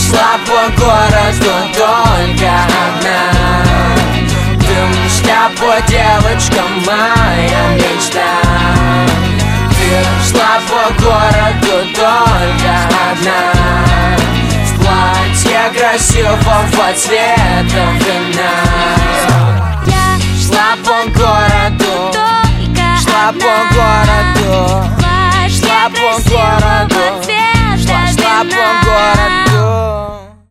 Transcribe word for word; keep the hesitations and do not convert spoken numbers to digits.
шла по городу только одна. Ты шляпу, девочка, моя мечта. Ты шла по городу только одна, в платье красивого цвета вина. Я шла по городу, шла по городу, шла по городу, шла, шла по городу.